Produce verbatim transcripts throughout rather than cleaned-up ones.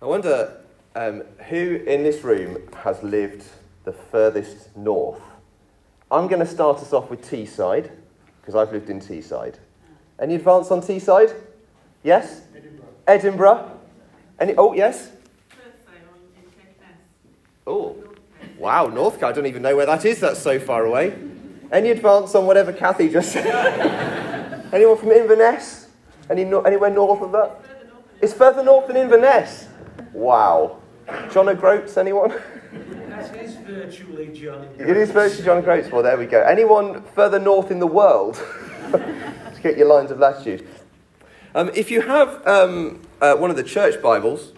I wonder um, who in this room has lived the furthest north. I'm going to start us off with Teesside, because I've lived in Teesside. Any advance on Teesside? Yes? Edinburgh. Edinburgh? Any? Oh, yes? Oh, wow, Northcote. I don't even know where that is. That's so far away. Any advance on whatever Kathy just said? Anyone from Inverness? Any no- anywhere north of that? It's further north than Inverness. Wow. John O'Groats, anyone? That is virtually John O'Groats. It is virtually John O'Groats. Well, there we go. Anyone further north in the world? To get your lines of latitude. Um, if you have um, uh, one of the church Bibles,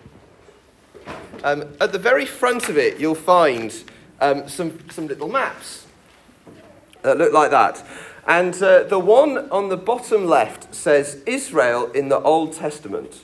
um, at the very front of it, you'll find um, some, some little maps that look like that. And uh, the one on the bottom left says Israel in the Old Testament.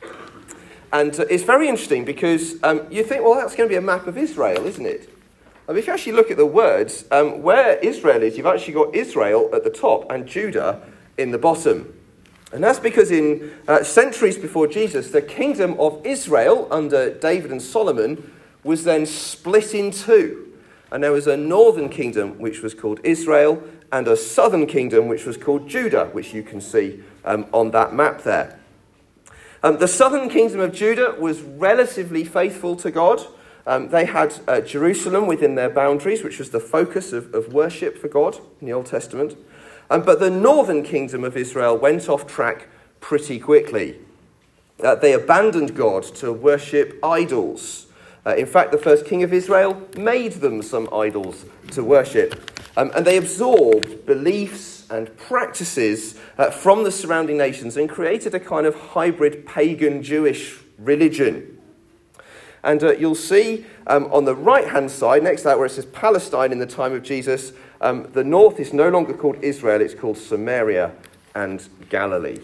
And uh, it's very interesting because um, you think, well, that's going to be a map of Israel, isn't it? Um, if you actually look at the words, um, where Israel is, you've actually got Israel at the top and Judah in the bottom. And that's because in uh, centuries before Jesus, the kingdom of Israel under David and Solomon was then split in two. And there was a northern kingdom which was called Israel and a southern kingdom which was called Judah, which you can see um, on that map there. Um, the southern kingdom of Judah was relatively faithful to God. Um, they had uh, Jerusalem within their boundaries, which was the focus of, of worship for God in the Old Testament. Um, but the northern kingdom of Israel went off track pretty quickly. Uh, they abandoned God to worship idols. Uh, in fact, the first king of Israel made them some idols to worship. Um, and they absorbed beliefs and practices uh, from the surrounding nations and created a kind of hybrid pagan Jewish religion. And uh, you'll see um, on the right-hand side, next to that where it says Palestine in the time of Jesus, um, the north is no longer called Israel, it's called Samaria and Galilee.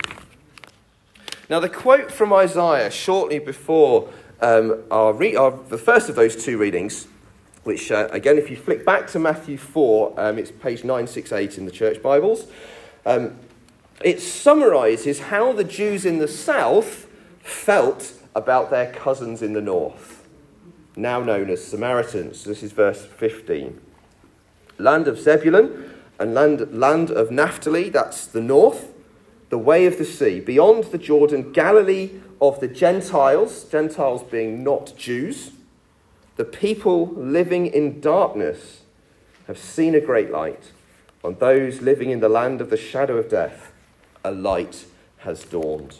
Now the quote from Isaiah shortly before um, our, re- our the first of those two readings, which uh, again if you flick back to Matthew four, um, it's page nine sixty-eight in the church Bibles, um, it summarises how the Jews in the south felt about their cousins in the north, now known as Samaritans. This is verse fifteen. Land of Zebulun and land, land of Naphtali, that's the north, the way of the sea, beyond the Jordan, Galilee of the Gentiles, Gentiles being not Jews, the people living in darkness have seen a great light. On those living in the land of the shadow of death, a light has dawned.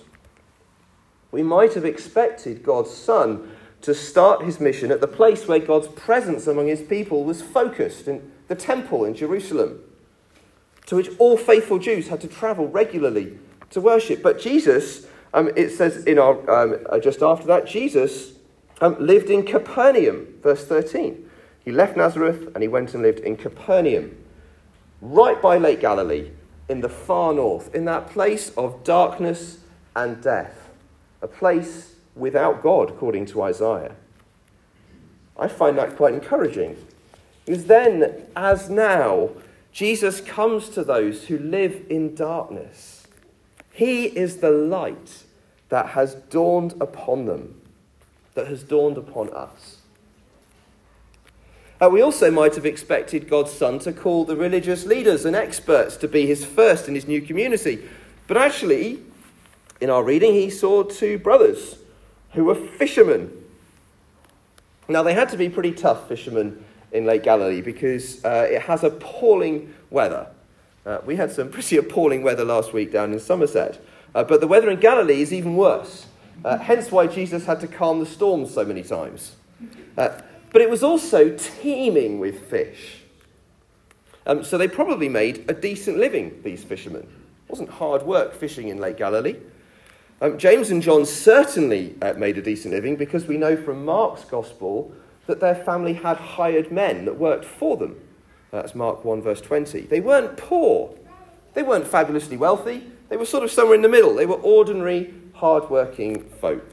We might have expected God's Son to start his mission at the place where God's presence among his people was focused, in the temple in Jerusalem, to which all faithful Jews had to travel regularly to worship. But Jesus, um, it says in our um, just after that, Jesus um, lived in Capernaum, verse thirteen. He left Nazareth and he went and lived in Capernaum, right by Lake Galilee, in the far north, in that place of darkness and death. A place without God, according to Isaiah. I find that quite encouraging. Because then, as now, Jesus comes to those who live in darkness. He is the light that has dawned upon them, that has dawned upon us. Uh, we also might have expected God's Son to call the religious leaders and experts to be his first in his new community. But actually, in our reading, he saw two brothers who were fishermen. Now, they had to be pretty tough fishermen in Lake Galilee because uh, it has appalling weather. Uh, we had some pretty appalling weather last week down in Somerset. Uh, but the weather in Galilee is even worse. Uh, hence why Jesus had to calm the storms so many times. Uh, but it was also teeming with fish. Um, so they probably made a decent living, these fishermen. It wasn't hard work fishing in Lake Galilee. Um, James and John certainly uh, made a decent living because we know from Mark's gospel that their family had hired men that worked for them. That's Mark one verse twenty. They weren't poor. They weren't fabulously wealthy. They were sort of somewhere in the middle. They were ordinary, hard-working folk.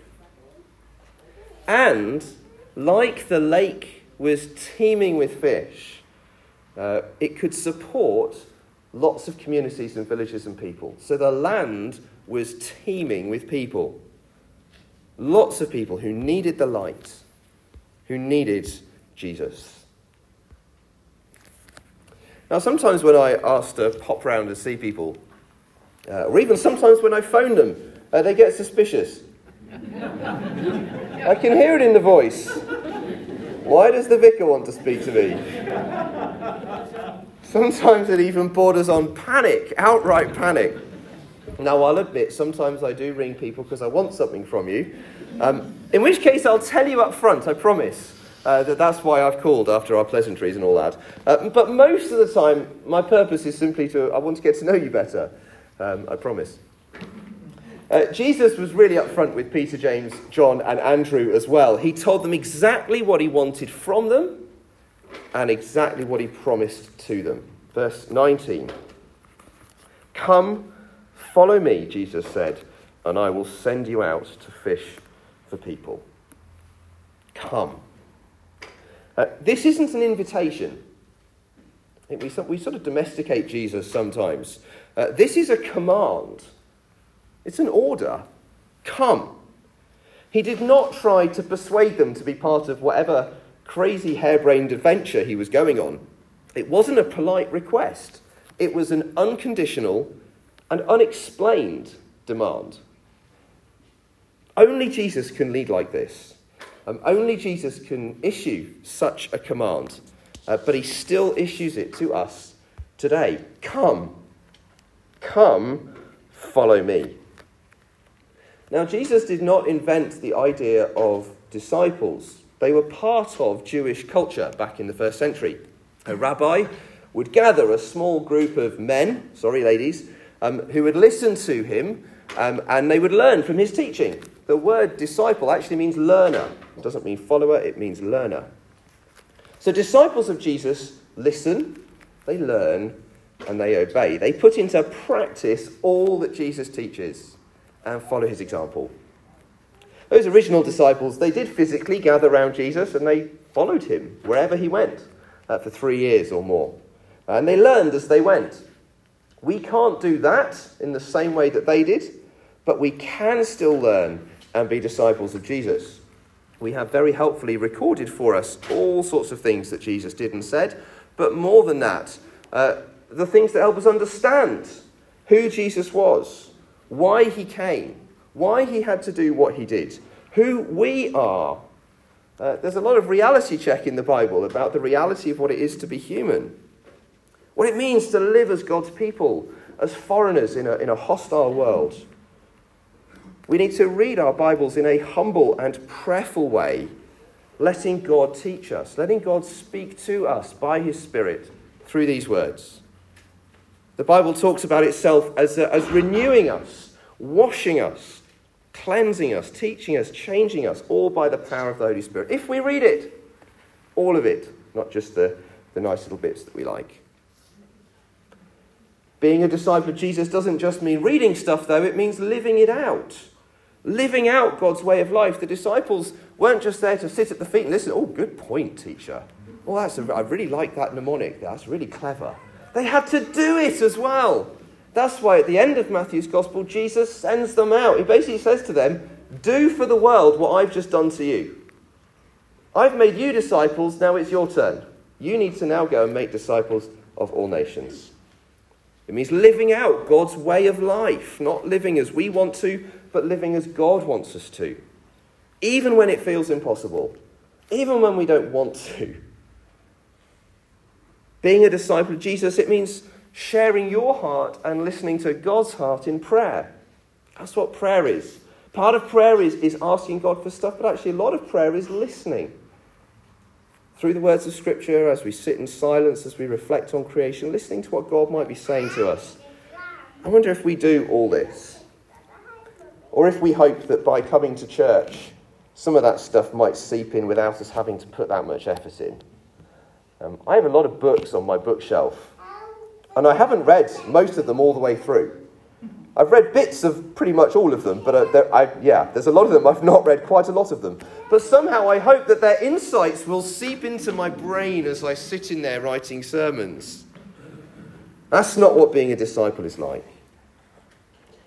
And like the lake was teeming with fish, uh, it could support lots of communities and villages and people. So the land was teeming with people. Lots of people who needed the light, who needed Jesus. Now, sometimes when I ask to pop round and see people, uh, or even sometimes when I phone them, uh, they get suspicious. I can hear it in the voice. Why does the vicar want to speak to me? Sometimes it even borders on panic, outright panic. Now, I'll admit, sometimes I do ring people because I want something from you. Um, in which case, I'll tell you up front, I promise, uh, that that's why I've called after our pleasantries and all that. Uh, but most of the time, my purpose is simply to, I want to get to know you better. Um, I promise. Uh, Jesus was really upfront with Peter, James, John and Andrew as well. He told them exactly what he wanted from them and exactly what he promised to them. Verse nineteen. Come, follow me, Jesus said, and I will send you out to fish for people. Come. Uh, this isn't an invitation. I think we, we sort of domesticate Jesus sometimes. Uh, this is a command. It's an order. Come. He did not try to persuade them to be part of whatever crazy harebrained adventure he was going on. It wasn't a polite request. It was an unconditional and unexplained demand. Only Jesus can lead like this. Um, only Jesus can issue such a command. Uh, but he still issues it to us today. Come. Come, follow me. Now, Jesus did not invent the idea of disciples. They were part of Jewish culture back in the first century. A rabbi would gather a small group of men, sorry ladies, um, who would listen to him um, and they would learn from his teaching. The word disciple actually means learner. It doesn't mean follower, it means learner. So disciples of Jesus listen, they learn, and they obey. They put into practice all that Jesus teaches and follow his example. Those original disciples, they did physically gather around Jesus and they followed him wherever he went uh, for three years or more. And they learned as they went. We can't do that in the same way that they did, but we can still learn and be disciples of Jesus. We have very helpfully recorded for us all sorts of things that Jesus did and said, but more than that, uh, the things that help us understand who Jesus was, why he came, why he had to do what he did, who we are. Uh, there's a lot of reality check in the Bible about the reality of what it is to be human, what it means to live as God's people, as foreigners in a, in a hostile world. We need to read our Bibles in a humble and prayerful way, letting God teach us, letting God speak to us by his Spirit through these words. The Bible talks about itself as, uh, as renewing us, washing us, cleansing us, teaching us, changing us, all by the power of the Holy Spirit. If we read it, all of it, not just the, the nice little bits that we like. Being a disciple of Jesus doesn't just mean reading stuff, though. It means living it out. Living out God's way of life. The disciples weren't just there to sit at the feet and listen. Oh, good point, teacher. Oh, that's a, I really like that mnemonic. That's really clever. They had to do it as well. That's why at the end of Matthew's Gospel, Jesus sends them out. He basically says to them, do for the world what I've just done to you. I've made you disciples, now it's your turn. You need to now go and make disciples of all nations. It means living out God's way of life, not living as we want to, but living as God wants us to. Even when it feels impossible, even when we don't want to. Being a disciple of Jesus, it means sharing your heart and listening to God's heart in prayer. That's what prayer is. Part of prayer is, is asking God for stuff, but actually a lot of prayer is listening. Through the words of Scripture, as we sit in silence, as we reflect on creation, listening to what God might be saying to us. I wonder if we do all this. Or if we hope that by coming to church, some of that stuff might seep in without us having to put that much effort in. Um, I have a lot of books on my bookshelf, and I haven't read most of them all the way through. I've read bits of pretty much all of them, but uh, there, I, yeah, there's a lot of them I've not read, quite a lot of them. But somehow I hope that their insights will seep into my brain as I sit in there writing sermons. That's not what being a disciple is like.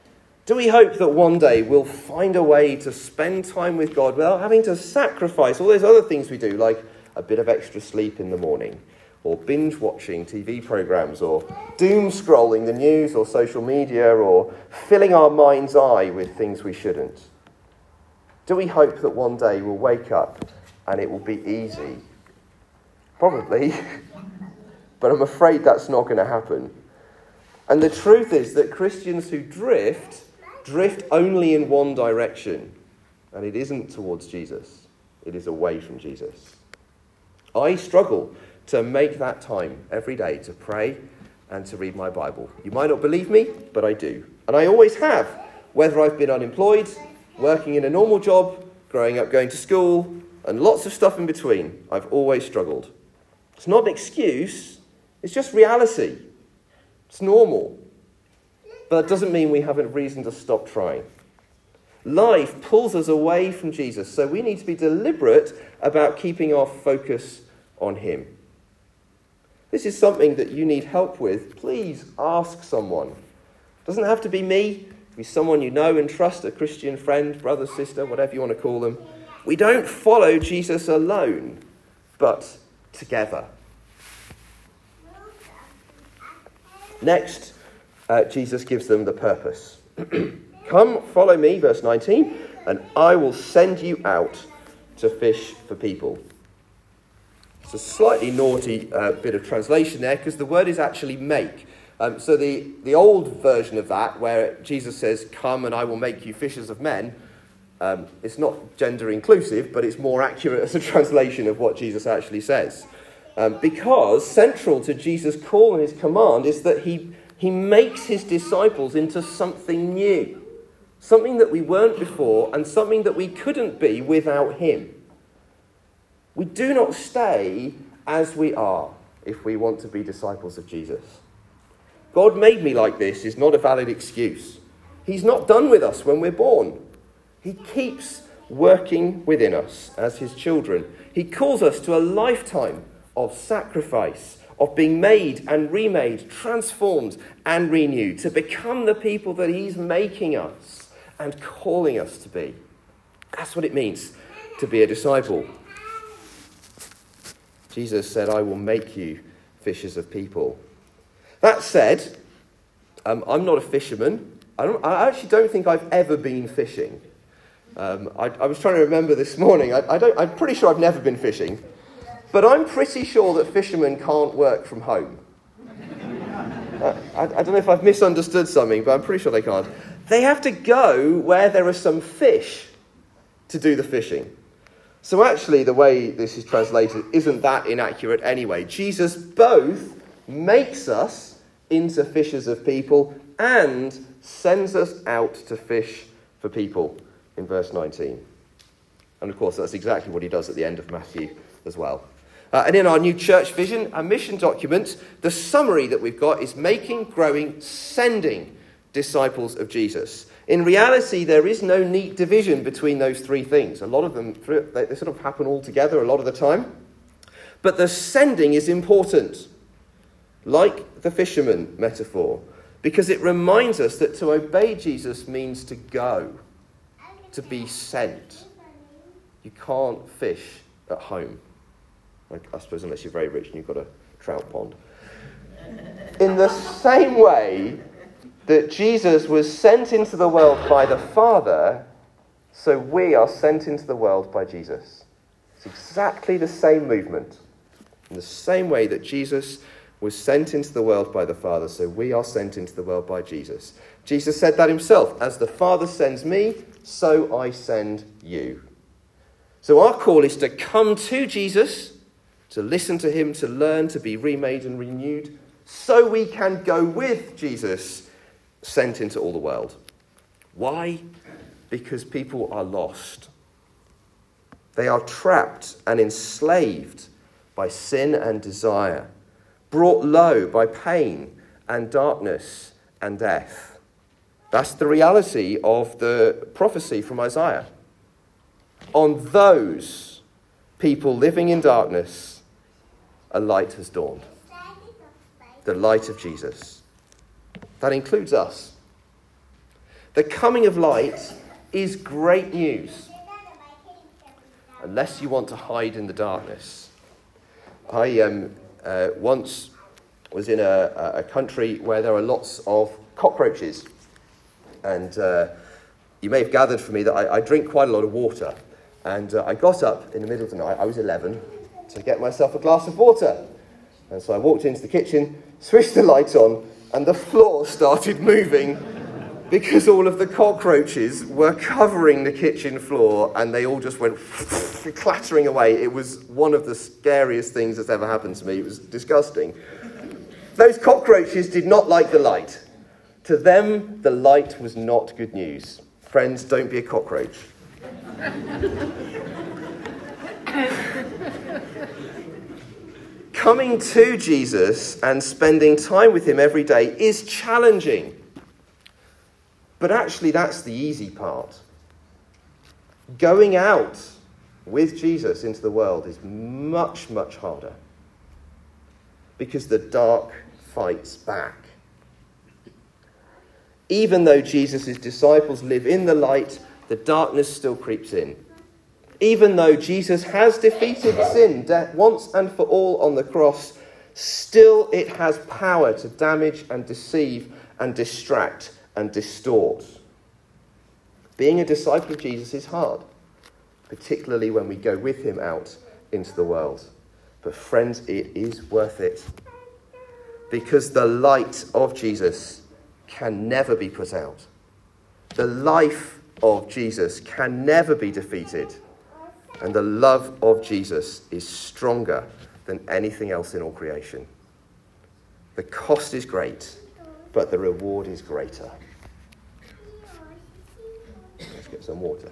Do we hope that one day we'll find a way to spend time with God without having to sacrifice all those other things we do, like a bit of extra sleep in the morning, or binge watching T V programmes, or doom scrolling the news or social media, or filling our mind's eye with things we shouldn't? Do we hope that one day we'll wake up and it will be easy? Probably, but I'm afraid that's not going to happen. And the truth is that Christians who drift, drift only in one direction, and it isn't towards Jesus. It is away from Jesus. I struggle to make that time every day to pray and to read my Bible. You might not believe me, but I do. And I always have, whether I've been unemployed, working in a normal job, growing up going to school, and lots of stuff in between. I've always struggled. It's not an excuse, it's just reality. It's normal. But that doesn't mean we have a reason to stop trying. Life pulls us away from Jesus, so we need to be deliberate about keeping our focus on him. This is something that you need help with. Please ask someone. It doesn't have to be me. It can be someone you know and trust, a Christian friend, brother, sister, whatever you want to call them. We don't follow Jesus alone, but together. Next, uh, Jesus gives them the purpose. Come, follow me, verse nineteen, and I will send you out to fish for people. It's a slightly naughty uh, bit of translation there, because the word is actually make. Um, so the, the old version of that, where Jesus says, come and I will make you fishers of men, um, it's not gender inclusive, but it's more accurate as a translation of what Jesus actually says. Um, because central to Jesus' call and his command is that he, he makes his disciples into something new. Something that we weren't before, and something that we couldn't be without him. We do not stay as we are if we want to be disciples of Jesus. God made me like this is not a valid excuse. He's not done with us when we're born. He keeps working within us as his children. He calls us to a lifetime of sacrifice, of being made and remade, transformed and renewed, to become the people that he's making us and calling us to be. That's what it means to be a disciple. Jesus said, I will make you fishers of people. That said, um, I'm not a fisherman. I, don't, I actually don't think I've ever been fishing. Um, I, I was trying to remember this morning. I, I don't, I'm pretty sure I've never been fishing. But I'm pretty sure that fishermen can't work from home. uh, I, I don't know if I've misunderstood something, but I'm pretty sure they can't. They have to go where there are some fish to do the fishing. So actually, the way this is translated isn't that inaccurate anyway. Jesus both makes us into fishers of people and sends us out to fish for people in verse nineteen. And of course, that's exactly what he does at the end of Matthew as well. Uh, and in our new church vision, our mission document, the summary that we've got is making, growing, sending disciples of Jesus. In reality, there is no neat division between those three things. A lot of them, they, they sort of happen all together a lot of the time. But the sending is important, like the fisherman metaphor, because it reminds us that to obey Jesus means to go, to be sent. You can't fish at home. I suppose unless you're very rich and you've got a trout pond. In the same way that Jesus was sent into the world by the Father, so we are sent into the world by Jesus. It's exactly the same movement. In the same way that Jesus was sent into the world by the Father, so we are sent into the world by Jesus. Jesus said that himself. As the Father sends me, so I send you. So our call is to come to Jesus, to listen to him, to learn, to be remade and renewed, so we can go with Jesus, sent into all the world. Why? Because people are lost. They are trapped and enslaved by sin and desire, brought low by pain and darkness and death. That's the reality of the prophecy from Isaiah. On those people living in darkness, a light has dawned. The light of Jesus. That includes us. The coming of light is great news, unless you want to hide in the darkness. I um, uh, once was in a, a country where there are lots of cockroaches. And uh, you may have gathered from me that I, I drink quite a lot of water. And uh, I got up in the middle of the night, I was eleven, to get myself a glass of water. And so I walked into the kitchen, switched the light on, and the floor started moving because all of the cockroaches were covering the kitchen floor and they all just went clattering away. It was one of the scariest things that's ever happened to me. It was disgusting. Those cockroaches did not like the light. To them, the light was not good news. Friends, don't be a cockroach. Coming to Jesus and spending time with him every day is challenging. But actually, that's the easy part. Going out with Jesus into the world is much, much harder. Because the dark fights back. Even though Jesus' disciples live in the light, the darkness still creeps in. Even though Jesus has defeated sin death once and for all on the cross, still it has power to damage and deceive and distract and distort. Being a disciple of Jesus is hard, particularly when we go with him out into the world. But friends, it is worth it. Because the light of Jesus can never be put out. The life of Jesus can never be defeated. And the love of Jesus is stronger than anything else in all creation. The cost is great, but the reward is greater. Let's get some water.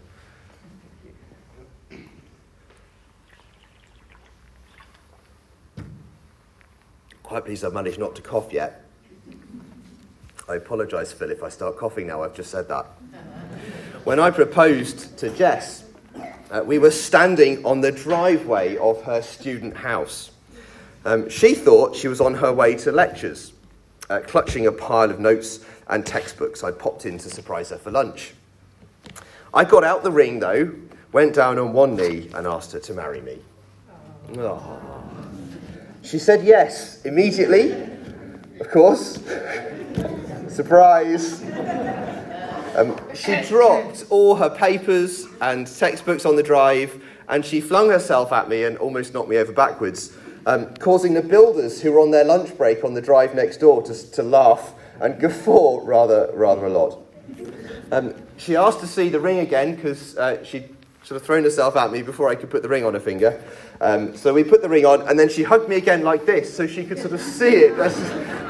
Quite pleased I've managed not to cough yet. I apologise, Phil, if I start coughing now. I've just said that. When I proposed to Jess, uh, we were standing on the driveway of her student house. Um, she thought she was on her way to lectures, uh, clutching a pile of notes and textbooks I'd popped in to surprise her for lunch. I got out the ring, though, went down on one knee and asked her to marry me. Oh. She said yes, immediately, of course. Surprise. Um, she dropped all her papers and textbooks on the drive, and she flung herself at me and almost knocked me over backwards, um, causing the builders who were on their lunch break on the drive next door to, to laugh and guffaw rather, rather a lot. Um, she asked to see the ring again because uh, she'd sort of thrown herself at me before I could put the ring on her finger. Um, so we put the ring on, and then she hugged me again like this so she could sort of see it. That's...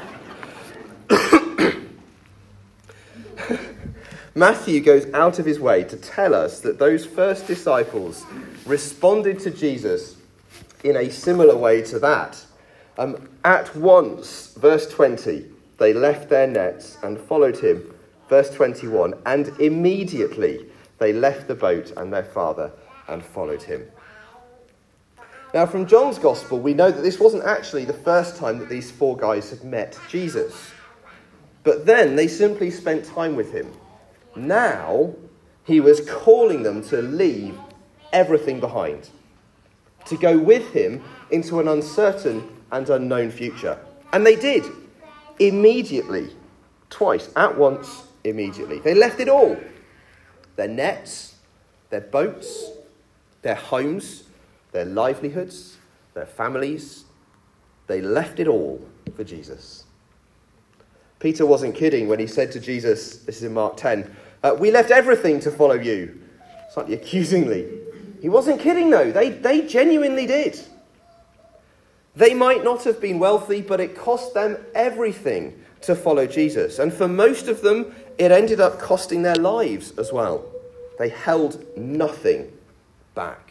Matthew goes out of his way to tell us that those first disciples responded to Jesus in a similar way to that. Um, at once, verse twenty, they left their nets and followed him. Verse twenty-one, and immediately they left the boat and their father and followed him. Now, from John's Gospel, we know that this wasn't actually the first time that these four guys had met Jesus. But then they simply spent time with him. Now, he was calling them to leave everything behind, to go with him into an uncertain and unknown future. And they did, immediately, twice, at once, immediately. They left it all. Their nets, their boats, their homes, their livelihoods, their families. They left it all for Jesus. Peter wasn't kidding when he said to Jesus, this is in Mark ten, uh, we left everything to follow you. Slightly accusingly. He wasn't kidding though. They, they genuinely did. They might not have been wealthy, but it cost them everything to follow Jesus. And for most of them, it ended up costing their lives as well. They held nothing back.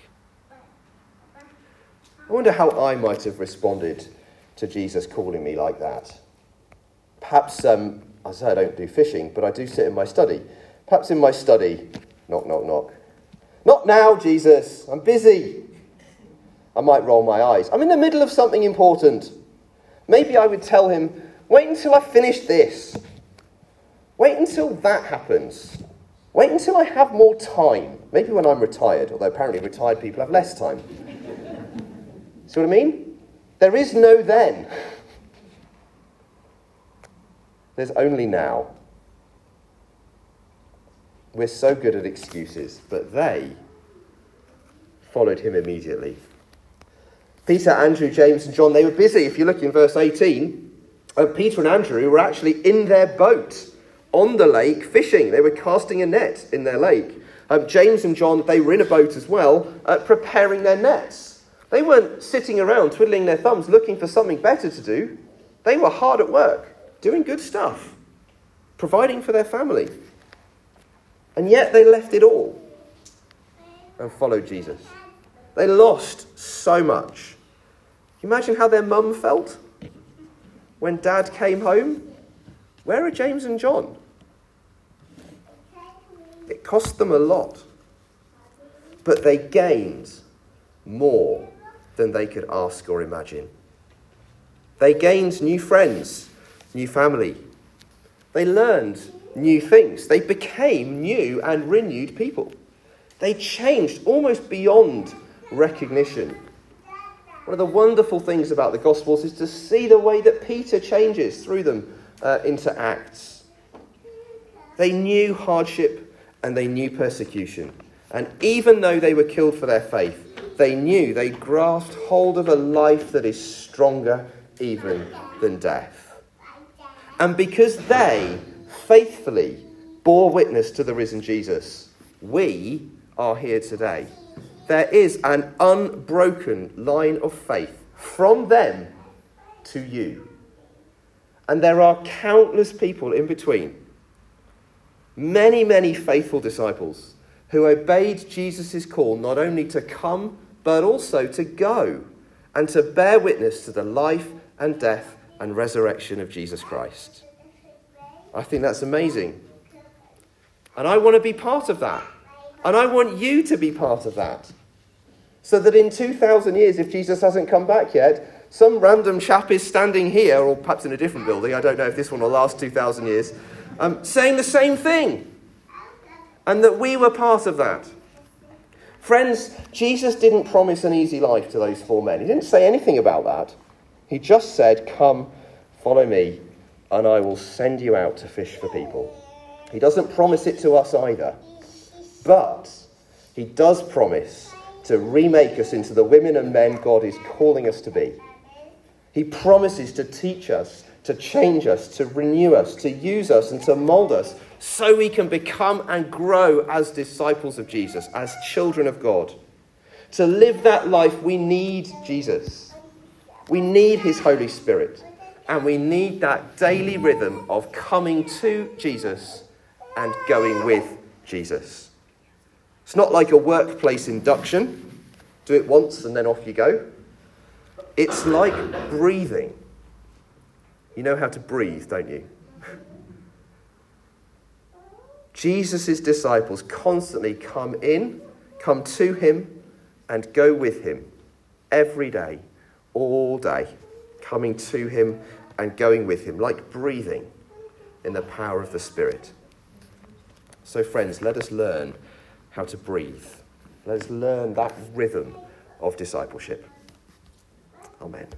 I wonder how I might have responded to Jesus calling me like that. Perhaps, um, I say I don't do fishing, but I do sit in my study. Perhaps in my study, knock, knock, knock. Not now, Jesus, I'm busy. I might roll my eyes. I'm in the middle of something important. Maybe I would tell him, wait until I finish this. Wait until that happens. Wait until I have more time. Maybe when I'm retired, although apparently retired people have less time. See what I mean? There is no then. There's only now. We're so good at excuses, but they followed him immediately. Peter, Andrew, James and John, they were busy. If you look in verse eighteen, uh, Peter and Andrew were actually in their boat on the lake fishing. They were casting a net in their lake. Um, James and John, they were in a boat as well, uh, preparing their nets. They weren't sitting around twiddling their thumbs looking for something better to do. They were hard at work, doing good stuff, providing for their family. And yet they left it all and followed Jesus. They lost so much. Can you imagine how their mum felt when Dad came home? Where are James and John? It cost them a lot, but they gained more than they could ask or imagine. They gained new friends, new family. They learned new things. They became new and renewed people. They changed almost beyond recognition. One of the wonderful things about the Gospels is to see the way that Peter changes through them uh, into Acts. They knew hardship and they knew persecution. And even though they were killed for their faith, they knew they grasped hold of a life that is stronger even than death. And because they faithfully bore witness to the risen Jesus, we are here today. There is an unbroken line of faith from them to you. And there are countless people in between. Many, many faithful disciples who obeyed Jesus' call not only to come, but also to go and to bear witness to the life and death and resurrection of Jesus Christ. I think that's amazing. And I want to be part of that. And I want you to be part of that. So that in two thousand years, if Jesus hasn't come back yet, some random chap is standing here, or perhaps in a different building, I don't know if this one will last two thousand years, um, saying the same thing. And that we were part of that. Friends, Jesus didn't promise an easy life to those four men. He didn't say anything about that. He just said, come, follow me, and I will send you out to fish for people. He doesn't promise it to us either. But he does promise to remake us into the women and men God is calling us to be. He promises to teach us, to change us, to renew us, to use us and to mould us so we can become and grow as disciples of Jesus, as children of God. To live that life, we need Jesus. We need his Holy Spirit. And we need that daily rhythm of coming to Jesus and going with Jesus. It's not like a workplace induction. Do it once and then off you go. It's like breathing. You know how to breathe, don't you? Jesus' disciples constantly come in, come to him, and go with him every day, all day, coming to him and going with him, like breathing in the power of the Spirit. So friends, let us learn how to breathe. Let us learn that rhythm of discipleship. Amen.